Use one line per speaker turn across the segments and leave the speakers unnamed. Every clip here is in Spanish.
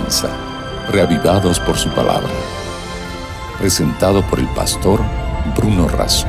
comienza, reavivados por su palabra. Presentado por el pastor Bruno Razo.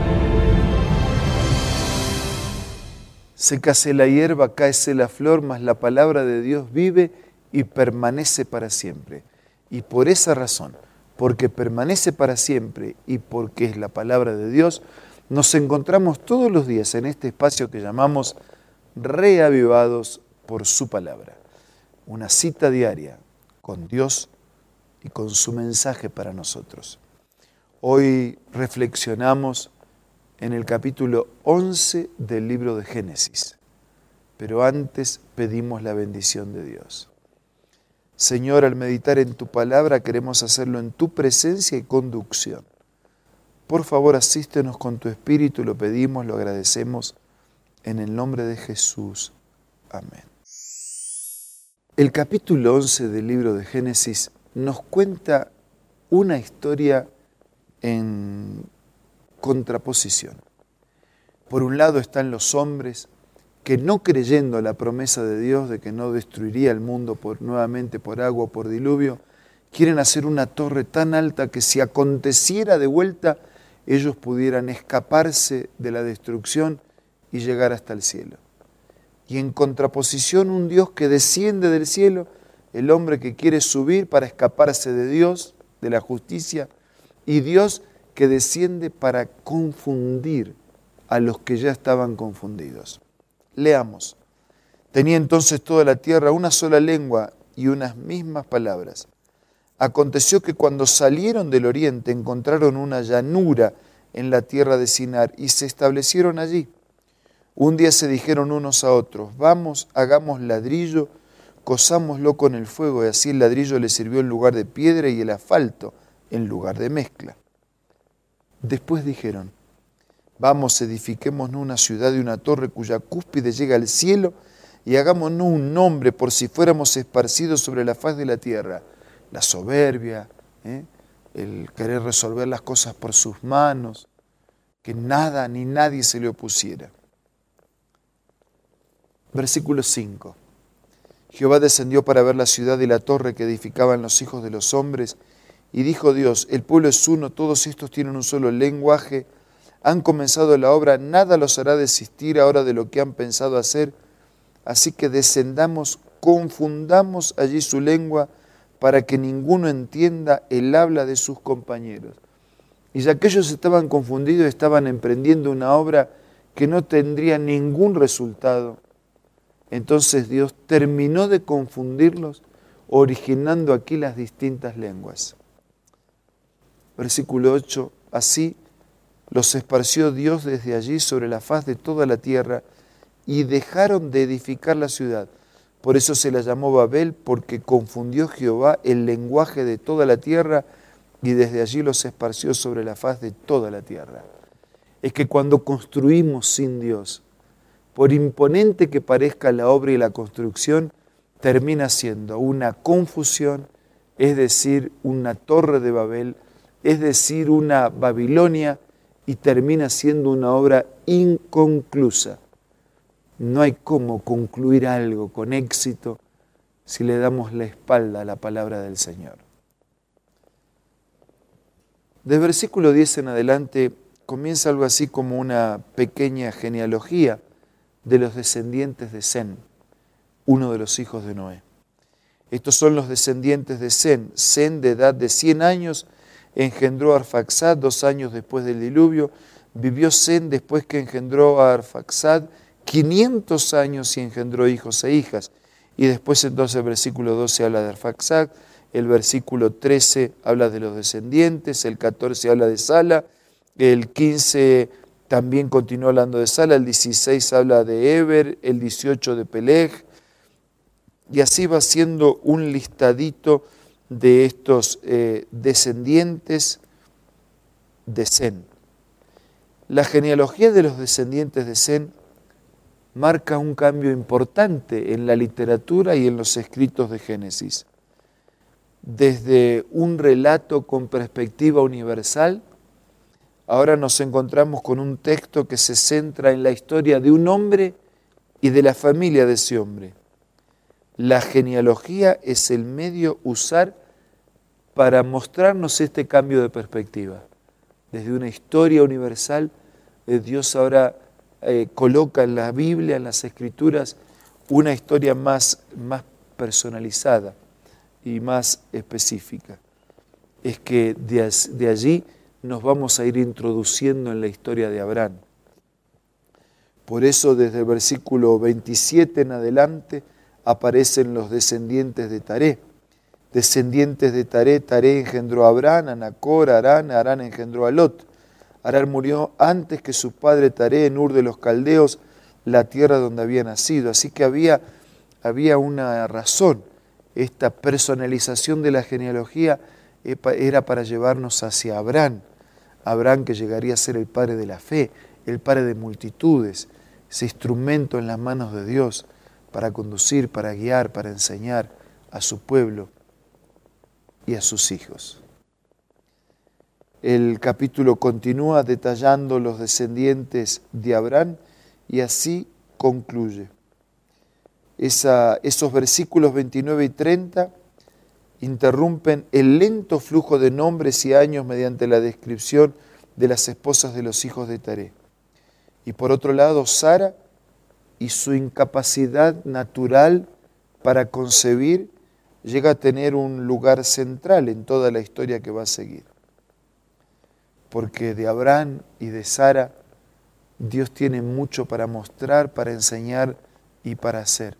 Sécase la hierba, cáese la flor, mas la palabra de Dios vive y permanece para siempre. Y por esa razón, porque permanece para siempre y porque es la palabra de Dios, nos encontramos todos los días en este espacio que llamamos Reavivados por su palabra. Una cita diaria con Dios y con su mensaje para nosotros. Hoy reflexionamos en el capítulo 11 del libro de Génesis, pero antes pedimos la bendición de Dios. Señor, al meditar en tu palabra queremos hacerlo en tu presencia y conducción. Por favor, asístenos con tu Espíritu, lo pedimos, lo agradecemos, en el nombre de Jesús. Amén. El capítulo 11 del libro de Génesis nos cuenta una historia en contraposición. Por un lado están los hombres que, no creyendo la promesa de Dios de que no destruiría el mundo nuevamente por agua o por diluvio, quieren hacer una torre tan alta que si aconteciera de vuelta, ellos pudieran escaparse de la destrucción y llegar hasta el cielo. Y en contraposición, un Dios que desciende del cielo, el hombre que quiere subir para escaparse de Dios, de la justicia, y Dios que desciende para confundir a los que ya estaban confundidos. Leamos. Tenía entonces toda la tierra una sola lengua y unas mismas palabras. Aconteció que cuando salieron del oriente encontraron una llanura en la tierra de Sinar y se establecieron allí. Un día se dijeron unos a otros, vamos, hagamos ladrillo, cozámoslo con el fuego, y así el ladrillo les sirvió en lugar de piedra y el asfalto en lugar de mezcla. Después dijeron, vamos, edifiquémonos una ciudad y una torre cuya cúspide llega al cielo y hagámonos un nombre por si fuéramos esparcidos sobre la faz de la tierra. La soberbia, el querer resolver las cosas por sus manos, que nada ni nadie se le opusiera. Versículo 5. Jehová descendió para ver la ciudad y la torre que edificaban los hijos de los hombres, y dijo Dios, el pueblo es uno, todos estos tienen un solo lenguaje, han comenzado la obra, nada los hará desistir ahora de lo que han pensado hacer, así que descendamos, confundamos allí su lengua, para que ninguno entienda el habla de sus compañeros. Y ya que ellos estaban confundidos, estaban emprendiendo una obra que no tendría ningún resultado, entonces Dios terminó de confundirlos, originando aquí las distintas lenguas. Versículo 8, así los esparció Dios desde allí sobre la faz de toda la tierra y dejaron de edificar la ciudad. Por eso se la llamó Babel, porque confundió Jehová el lenguaje de toda la tierra y desde allí los esparció sobre la faz de toda la tierra. Es que cuando construimos sin Dios, por imponente que parezca la obra y la construcción, termina siendo una confusión, es decir, una torre de Babel, es decir, una Babilonia, y termina siendo una obra inconclusa. No hay cómo concluir algo con éxito si le damos la espalda a la palabra del Señor. Del versículo 10 en adelante comienza algo así como una pequeña genealogía de los descendientes de Sem, uno de los hijos de Noé. Estos son los descendientes de Sem. Sem, de edad de 100 años, engendró a Arfaxad 2 años después del diluvio. Vivió Sem después que engendró a Arfaxad 500 años y engendró hijos e hijas. Y después entonces el versículo 12 habla de Arfaxad, el versículo 13 habla de los descendientes, el 14 habla de Sala, el 15 también continúa hablando de Sala, el 16 habla de Eber, el 18 de Peleg, y así va siendo un listadito de estos descendientes de Sem. La genealogía de los descendientes de Sem marca un cambio importante en la literatura y en los escritos de Génesis. Desde un relato con perspectiva universal, ahora nos encontramos con un texto que se centra en la historia de un hombre y de la familia de ese hombre. La genealogía es el medio usar para mostrarnos este cambio de perspectiva. Desde una historia universal, Dios ahora coloca en la Biblia, en las Escrituras, una historia más personalizada y más específica. Es que de allí nos vamos a ir introduciendo en la historia de Abraham. Por eso desde el versículo 27 en adelante aparecen los descendientes de Taré. Descendientes de Taré, Taré engendró a Abraham, a Nacor, a Harán, Harán engendró a Lot. Harán murió antes que su padre Taré en Ur de los Caldeos, la tierra donde había nacido. Así que había una razón. Esta personalización de la genealogía era para llevarnos hacia Abraham. Abraham que llegaría a ser el padre de la fe, el padre de multitudes, ese instrumento en las manos de Dios para conducir, para guiar, para enseñar a su pueblo y a sus hijos. El capítulo continúa detallando los descendientes de Abraham y así concluye. Esos versículos 29 y 30 interrumpen el lento flujo de nombres y años mediante la descripción de las esposas de los hijos de Taré. Y por otro lado, Sara y su incapacidad natural para concebir llega a tener un lugar central en toda la historia que va a seguir. Porque de Abraham y de Sara, Dios tiene mucho para mostrar, para enseñar y para hacer.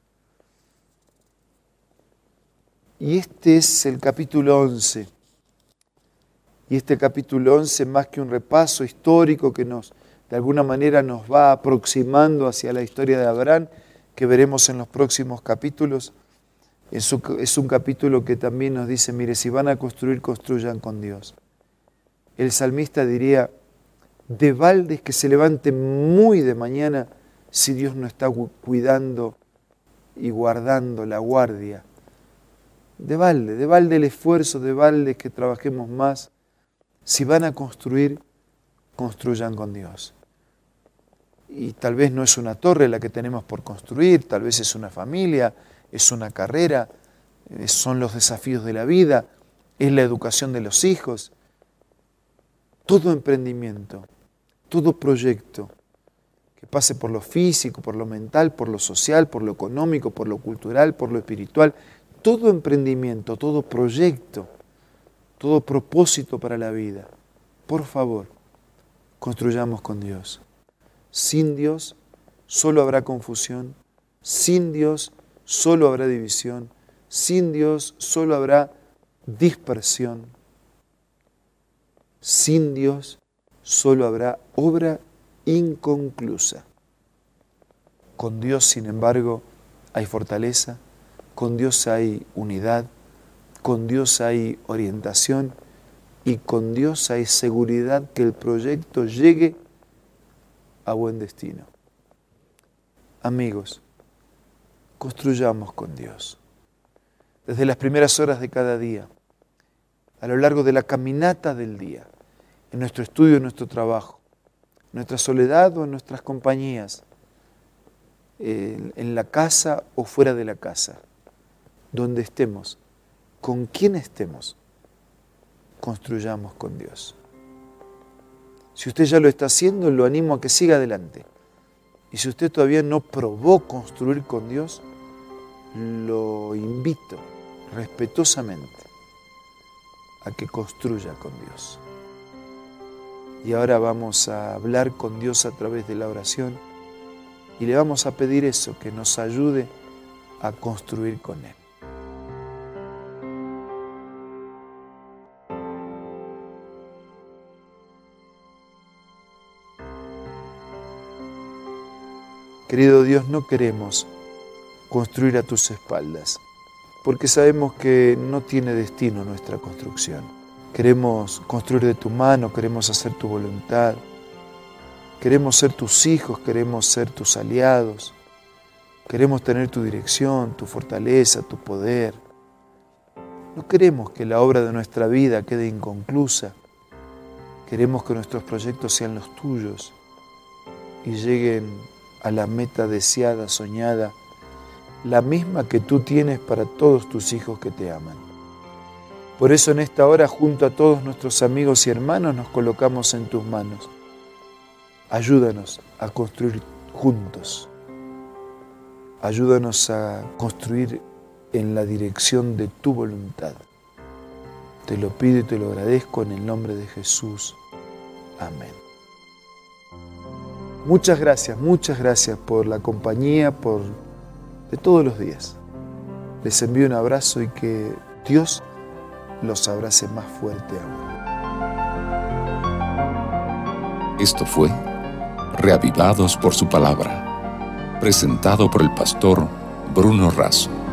Y este es el capítulo 11. Y este capítulo 11, más que un repaso histórico que de alguna manera nos va aproximando hacia la historia de Abraham, que veremos en los próximos capítulos, es un capítulo que también nos dice, mire, si van a construir, construyan con Dios. El salmista diría, de balde que se levante muy de mañana si Dios no está cuidando y guardando la guardia. De balde el esfuerzo, de balde que trabajemos más. Si van a construir, construyan con Dios. Y tal vez no es una torre la que tenemos por construir, tal vez es una familia, es una carrera, son los desafíos de la vida, es la educación de los hijos. Todo emprendimiento, todo proyecto que pase por lo físico, por lo mental, por lo social, por lo económico, por lo cultural, por lo espiritual, todo emprendimiento, todo proyecto, todo propósito para la vida, por favor, construyamos con Dios. Sin Dios solo habrá confusión, sin Dios solo habrá división, sin Dios solo habrá dispersión, sin Dios solo habrá obra inconclusa. Con Dios, sin embargo, hay fortaleza, con Dios hay unidad, con Dios hay orientación y con Dios hay seguridad que el proyecto llegue a buen destino. Amigos, construyamos con Dios. Desde las primeras horas de cada día, a lo largo de la caminata del día, en nuestro estudio, en nuestro trabajo, en nuestra soledad o en nuestras compañías, en la casa o fuera de la casa, donde estemos, con quien estemos, construyamos con Dios. Si usted ya lo está haciendo, lo animo a que siga adelante. Y si usted todavía no probó construir con Dios, lo invito respetuosamente a que construya con Dios. Y ahora vamos a hablar con Dios a través de la oración y le vamos a pedir eso, que nos ayude a construir con Él. Querido Dios, no queremos construir a tus espaldas, porque sabemos que no tiene destino nuestra construcción. Queremos construir de tu mano, queremos hacer tu voluntad, queremos ser tus hijos, queremos ser tus aliados, queremos tener tu dirección, tu fortaleza, tu poder. No queremos que la obra de nuestra vida quede inconclusa, queremos que nuestros proyectos sean los tuyos y lleguen a la meta deseada, soñada la misma que tú tienes para todos tus hijos que te aman. Por eso en esta hora, junto a todos nuestros amigos y hermanos, nos colocamos en tus manos. Ayúdanos a construir juntos. Ayúdanos a construir en la dirección de tu voluntad. Te lo pido y te lo agradezco en el nombre de Jesús. Amén. Muchas gracias por la compañía, de todos los días. Les envío un abrazo y que Dios los abrace más fuerte aún.
Esto fue Reavivados por su palabra, presentado por el pastor Bruno Razo.